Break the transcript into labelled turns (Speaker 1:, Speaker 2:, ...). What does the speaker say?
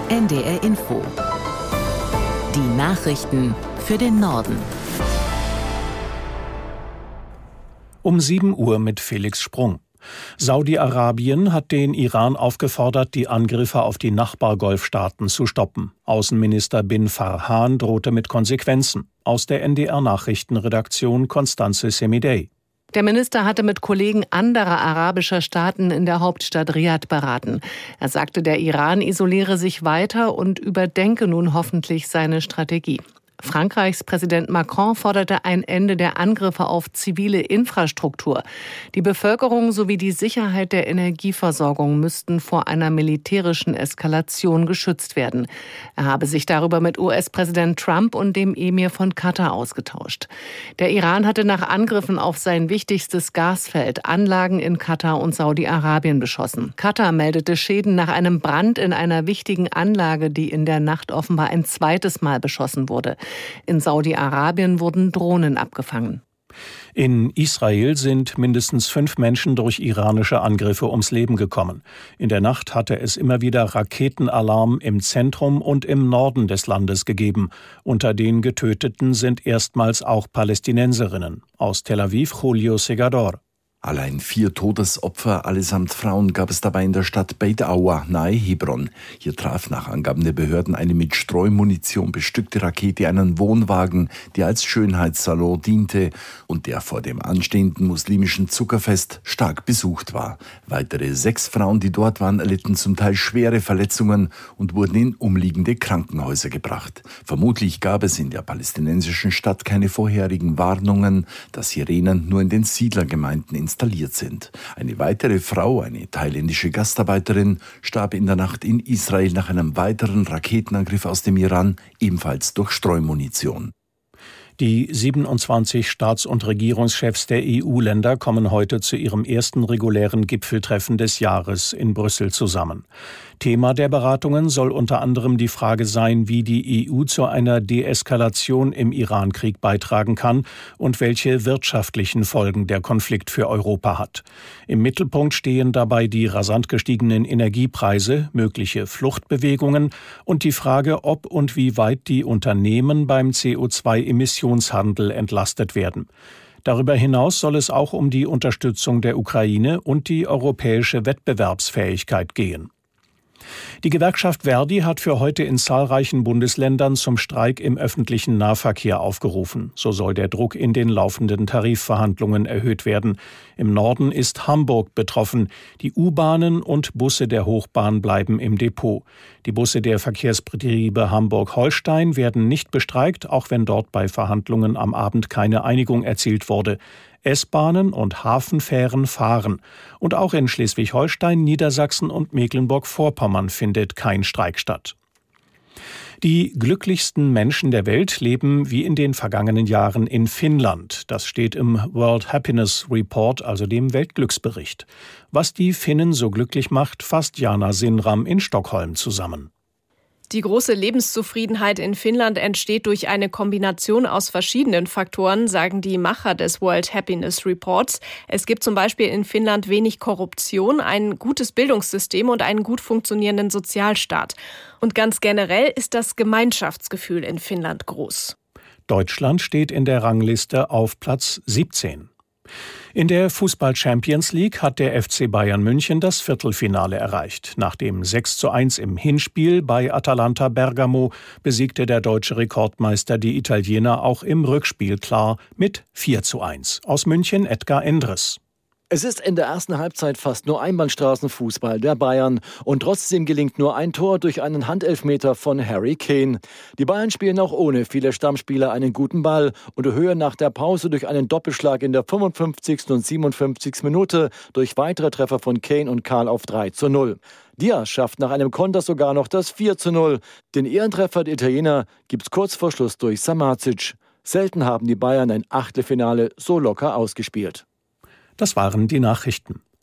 Speaker 1: NDR Info. Die Nachrichten für den Norden.
Speaker 2: Um 7 Uhr mit Felix Sprung. Saudi-Arabien hat den Iran aufgefordert, die Angriffe auf die Nachbargolfstaaten zu stoppen. Außenminister bin Farhan drohte mit Konsequenzen. Aus der NDR-Nachrichtenredaktion Constanze Semidey.
Speaker 3: Der Minister hatte mit Kollegen anderer arabischer Staaten in der Hauptstadt Riad beraten. Er sagte, der Iran isoliere sich weiter und überdenke nun hoffentlich seine Strategie. Frankreichs Präsident Macron forderte ein Ende der Angriffe auf zivile Infrastruktur. Die Bevölkerung sowie die Sicherheit der Energieversorgung müssten vor einer militärischen Eskalation geschützt werden. Er habe sich darüber mit US-Präsident Trump und dem Emir von Katar ausgetauscht. Der Iran hatte nach Angriffen auf sein wichtigstes Gasfeld Anlagen in Katar und Saudi-Arabien beschossen. Katar meldete Schäden nach einem Brand in einer wichtigen Anlage, die in der Nacht offenbar ein zweites Mal beschossen wurde. In Saudi-Arabien wurden Drohnen abgefangen.
Speaker 2: In Israel sind mindestens 5 Menschen durch iranische Angriffe ums Leben gekommen. In der Nacht hatte es immer wieder Raketenalarm im Zentrum und im Norden des Landes gegeben. Unter den Getöteten sind erstmals auch Palästinenserinnen. Aus Tel Aviv Julio Segador.
Speaker 4: Allein 4 Todesopfer, allesamt Frauen, gab es dabei in der Stadt Beit Aua, nahe Hebron. Hier traf nach Angaben der Behörden eine mit Streumunition bestückte Rakete einen Wohnwagen, der als Schönheitssalon diente und der vor dem anstehenden muslimischen Zuckerfest stark besucht war. Weitere 6 Frauen, die dort waren, erlitten zum Teil schwere Verletzungen und wurden in umliegende Krankenhäuser gebracht. Vermutlich gab es in der palästinensischen Stadt keine vorherigen Warnungen, dass Sirenen nur in den Siedlergemeinden installiert sind. Eine weitere Frau, eine thailändische Gastarbeiterin, starb in der Nacht in Israel nach einem weiteren Raketenangriff aus dem Iran, ebenfalls durch Streumunition.
Speaker 2: Die 27 Staats- und Regierungschefs der EU-Länder kommen heute zu ihrem ersten regulären Gipfeltreffen des Jahres in Brüssel zusammen. Thema der Beratungen soll unter anderem die Frage sein, wie die EU zu einer Deeskalation im Iran-Krieg beitragen kann und welche wirtschaftlichen Folgen der Konflikt für Europa hat. Im Mittelpunkt stehen dabei die rasant gestiegenen Energiepreise, mögliche Fluchtbewegungen und die Frage, ob und wie weit die Unternehmen beim CO2-Emissionshandel entlastet werden. Darüber hinaus soll es auch um die Unterstützung der Ukraine und die europäische Wettbewerbsfähigkeit gehen. Die Gewerkschaft ver.di hat für heute in zahlreichen Bundesländern zum Streik im öffentlichen Nahverkehr aufgerufen. So soll der Druck in den laufenden Tarifverhandlungen erhöht werden. Im Norden ist Hamburg betroffen. Die U-Bahnen und Busse der Hochbahn bleiben im Depot. Die Busse der Verkehrsbetriebe Hamburg-Holstein werden nicht bestreikt, auch wenn dort bei Verhandlungen am Abend keine Einigung erzielt wurde. S-Bahnen und Hafenfähren fahren. Und auch in Schleswig-Holstein, Niedersachsen und Mecklenburg-Vorpommern findet kein Streik statt. Die glücklichsten Menschen der Welt leben wie in den vergangenen Jahren in Finnland. Das steht im World Happiness Report, also dem Weltglücksbericht. Was die Finnen so glücklich macht, fasst Jana Sinram in Stockholm zusammen.
Speaker 5: Die große Lebenszufriedenheit in Finnland entsteht durch eine Kombination aus verschiedenen Faktoren, sagen die Macher des World Happiness Reports. Es gibt zum Beispiel in Finnland wenig Korruption, ein gutes Bildungssystem und einen gut funktionierenden Sozialstaat. Und ganz generell ist das Gemeinschaftsgefühl in Finnland groß. Deutschland steht in der Rangliste auf Platz 17.
Speaker 2: In der Fußball-Champions League hat der FC Bayern München das Viertelfinale erreicht. Nach dem 6:1 im Hinspiel bei Atalanta Bergamo besiegte der deutsche Rekordmeister die Italiener auch im Rückspiel klar mit 4:1. Aus München Edgar Endres.
Speaker 6: Es ist in der ersten Halbzeit fast nur Einbahnstraßenfußball der Bayern und trotzdem gelingt nur ein Tor durch einen Handelfmeter von Harry Kane. Die Bayern spielen auch ohne viele Stammspieler einen guten Ball und erhöhen nach der Pause durch einen Doppelschlag in der 55. und 57. Minute durch weitere Treffer von Kane und Karl auf 3:0. Diaz schafft nach einem Konter sogar noch das 4:0. Den Ehrentreffer der Italiener gibt's kurz vor Schluss durch Samacic. Selten haben die Bayern ein Achtelfinale so locker ausgespielt.
Speaker 2: Das waren die Nachrichten.